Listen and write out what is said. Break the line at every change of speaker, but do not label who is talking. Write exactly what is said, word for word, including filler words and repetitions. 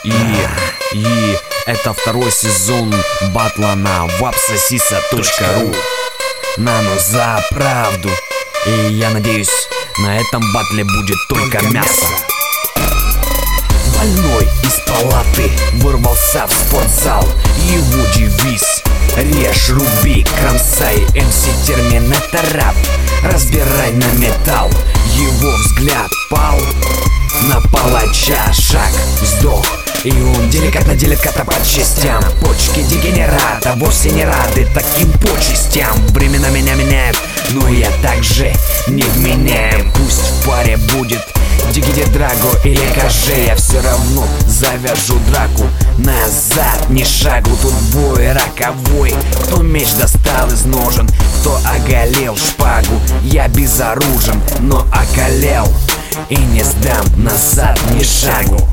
И, и это второй сезон батла на вапсосиса точка ру. Нану за правду. И я надеюсь, на этом батле будет только мясо. Больной из палаты вырвался в спортзал. Его девиз: режь, руби, кромсай, эм си Терминатора, разбирай на металл. Его взгляд пал на палача, шаг, вздох, и он деликатно делит кота по частям. Почки дегенерата вовсе не рады таким почестям. Времена меня меняют, но я также не вменяем. Пусть в паре будет Дигиди Драго или Каже, я все равно завяжу драку. Назад ни шагу, тут бой роковой. Кто меч достал из ножен, кто оголел шпагу. Я безоружен, но околел и не сдам назад ни шагу.